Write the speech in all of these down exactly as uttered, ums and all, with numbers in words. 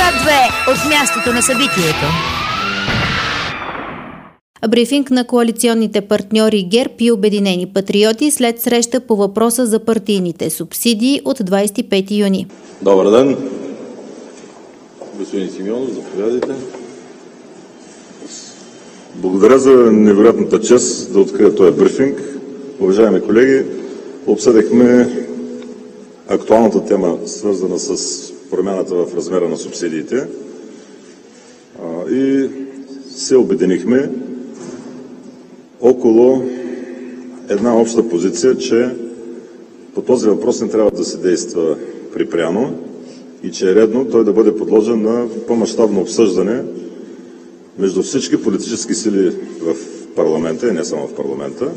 К две от мястото на събитието. Брифинг на коалиционните партньори ГЕРБ и Обединени патриоти след среща по въпроса за партийните субсидии от двадесет и пети юни. Добър ден! Господин Симеонов, заповядайте. Благодаря за невероятната чест да открия този брифинг. Уважаеми колеги, обсъдихме актуалната тема, свързана с промяната в размера на субсидиите и се обединихме около една обща позиция, че по този въпрос не трябва да се действа припряно и че е редно той да бъде подложен на по-мащабно обсъждане между всички политически сили в парламента и не само в парламента,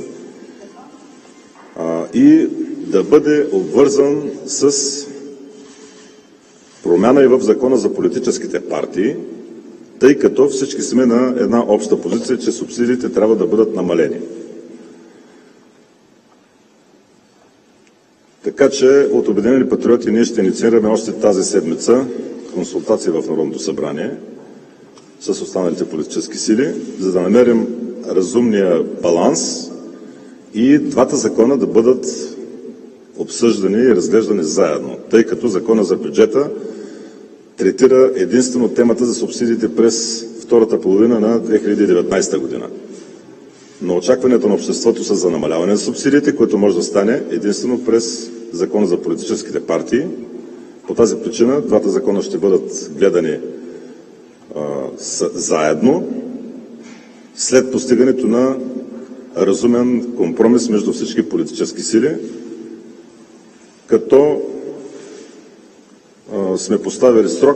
и да бъде обвързан с промяна и в Закона за политическите партии, тъй като всички сме на една обща позиция, че субсидиите трябва да бъдат намалени. Така че от Обединени патриоти ние ще инициираме още тази седмица консултации в Народното събрание с останалите политически сили, за да намерим разумния баланс и двата закона да бъдат обсъждани и разглеждани заедно, тъй като Закона за бюджета третира единствено темата за субсидиите през втората половина на две хиляди и деветнадесета година. Но очакването на обществото са за намаляване на субсидиите, което може да стане единствено през Закона за политическите партии. По тази причина двата закона ще бъдат гледани а, с, заедно след постигането на разумен компромис между всички политически сили, като а, сме поставили срок.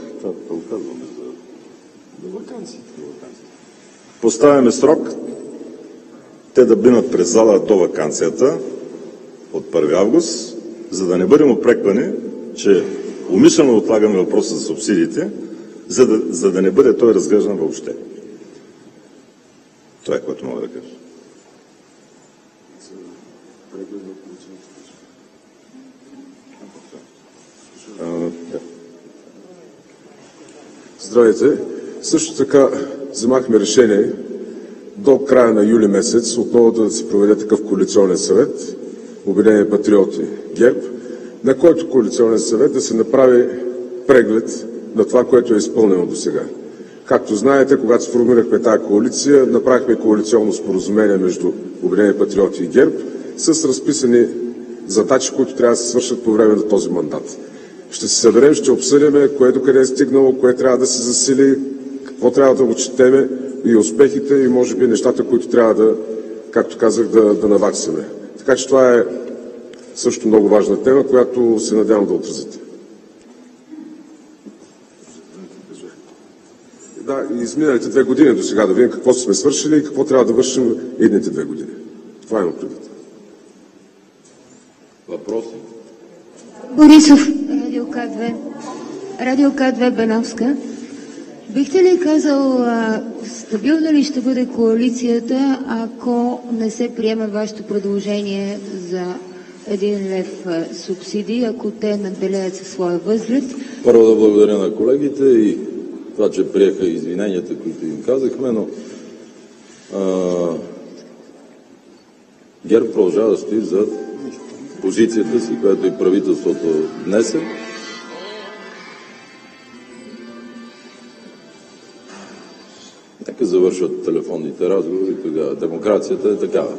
Поставяме срок те да минат през зала до ваканцията от първи август, за да не бъдем упреквани, че умишлено отлагаме въпроса за субсидиите, за да, за да не бъде той разглеждан въобще. Това е, което мога да кажа. Здравейте! Също така вземахме решение до края на юли месец отново да се проведе такъв коалиционен съвет, Обединени патриоти ГЕРБ, на който коалиционен съвет да се направи преглед на това, което е изпълнено до сега. Както знаете, когато сформирахме тази коалиция, направихме коалиционно споразумение между Обединени патриоти и ГЕРБ с разписани задачи, които трябва да се свършат по време на този мандат. Ще се съберем, ще обсъдим кое докъде е стигнало, кое трябва да се засили, какво трябва да отчетеме и успехите, и може би нещата, които трябва да, както казах, да, да наваксаме. Така че това е също много важна тема, която се надявам да отразите. Да, и изминалите две години до сега да видим какво сме свършили и какво трябва да вършим едните две години. Това имам предвид. Въпроси? Борисов, Радио К две. Радио К две Беновска. Бихте ли казал, а, стабилна ли ще бъде коалицията, ако не се приеме вашето предложение за един лев а, субсидии, ако те надделеят със своя възглед? Първо да благодаря на колегите и това, че приеха извиненията, които им казахме, но а, ГЕРБ продължава да стои за позицията си, която и правителството днесе. Нека завършват телефонните разговори, тогава демокрацията е такава.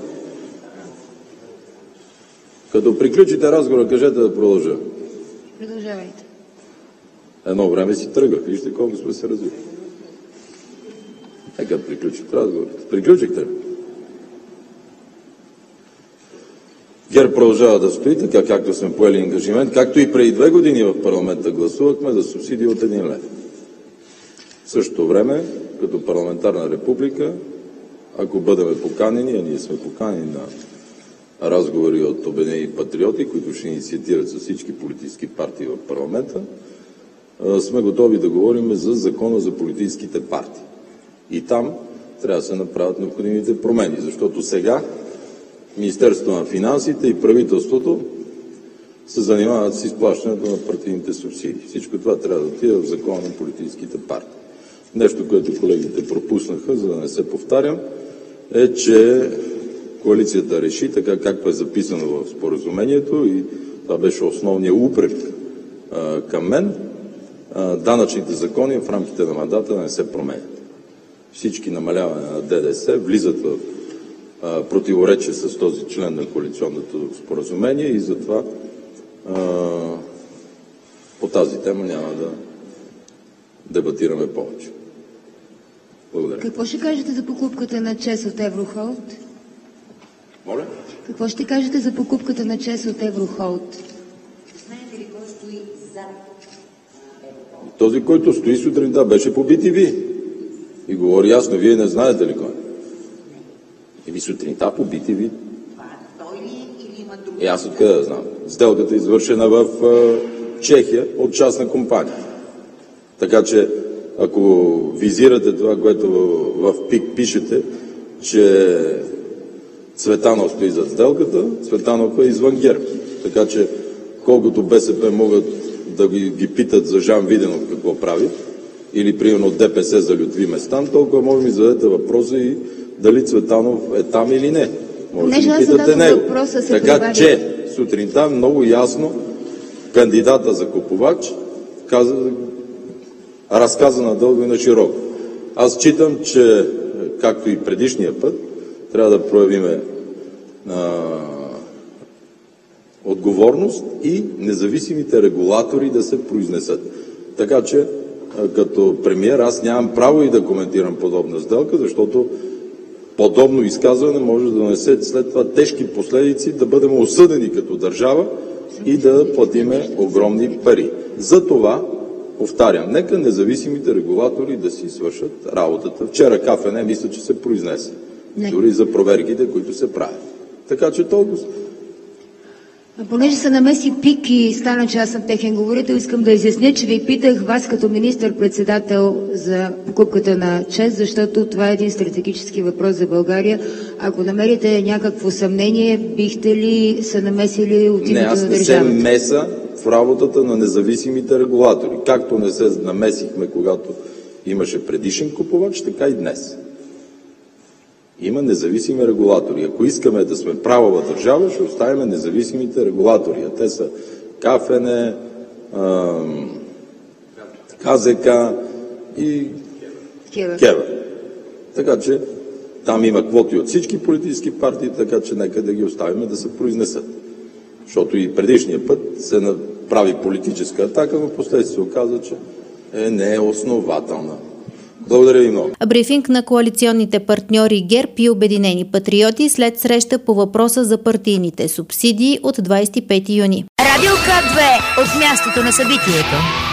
Като приключите разговора, кажете да продължа. Продължавайте. Едно време си тръгвах, вижте колко сме се развили. Нека приключите разговорите. Приключихте ли? ГЕРБ продължава да стои така, както сме поели ангажимент, както и преди две години в парламента гласувахме за субсидии от един лев. В същото време, като парламентарна република, ако бъдем поканени, а ние сме поканени на разговори от Обединени патриоти, които ще инициатират с всички политически партии в парламента, сме готови да говорим за Закона за политическите партии. И там трябва да се направят необходимите промени, защото сега Министерството на финансите и правителството се занимават с изплащането на партийните субсидии. Всичко това трябва да отиде в закона на политическите партии. Нещо, което колегите пропуснаха, за да не се повтарям, е, че коалицията реши, така както е записано в споразумението, и това беше основният упрек а, към мен, а, данъчните закони в рамките на мандата да не се променят. Всички намаляване на ДДС влизат в а, противоречие с този член на коалиционното споразумение и затова а, по тази тема няма да дебатираме повече. Благодаря. Какво ще кажете за покупката на ЧЕЗ от Еврохолд? Моля? Какво ще кажете за покупката на ЧЕЗ от Еврохолд? Знаете ли кой стои за Еврохолд? Този, който стои сутринта, беше по Би Ти Ви. И говори ясно, вие не знаете ли кой? Еми сутринта по Би Ти Ви. Той ли или има други? И аз откъде да знам? Сделката е извършена в uh, Чехия от частна компания. Така че, ако визирате това, което в, в ПИК пишете, че Цветанов стои зад сделката, Цветанов е извън ГЕРБ. Така че, колкото БСП могат да ги, ги питат за Жан Виденов какво прави, или примерно Де Пе Се за Лютви Местан, толкова може да ми зададете въпроса и дали Цветанов е там или не. Може да ми питате него. Така прибави. Че сутринта много ясно кандидата за купувач каза, разказа надълго и на широко. Аз считам, че както и предишния път, трябва да проявиме а, отговорност и независимите регулатори да се произнесат. Така че, а, като премиер, аз нямам право и да коментирам подобна сделка, защото подобно изказване може да донесе след това тежки последици, да бъдем осъдени като държава и да платиме огромни пари. За това, повтарям, нека независимите регулатори да си свършат работата. Вчера Ка Еф Ен мисля, че се произнесе. Не. Дори за проверките, които се правят. Така че толкова. А понеже се намеси ПИК и стана, че аз съм техен говорител, искам да изясня, че ви питах вас като министър-председател за покупката на ЧЕЗ, защото това е един стратегически въпрос за България. Ако намерите някакво съмнение, бихте ли се намесили от името на държавата? Не, аз не се меса в работата на независимите регулатори. Както не се намесихме, когато имаше предишен купувач, така и днес. Има независими регулатори. Ако искаме да сме правова държава, ще оставим независимите регулатори. А те са Ка Еф Ен, Ка Зе Ка и Ке В Ер. Така че там има квоти от всички политически партии, така че нека да ги оставим да се произнесат. Защото и предишния път се направи политическа атака, но последствие се оказа, че е, не е основателна. Благодаря ви много. Брифинг на коалиционните партньори ГЕРБ и Обединени патриоти след среща по въпроса за партийните субсидии от двадесет и пети юни. Радио К две от мястото на събитието.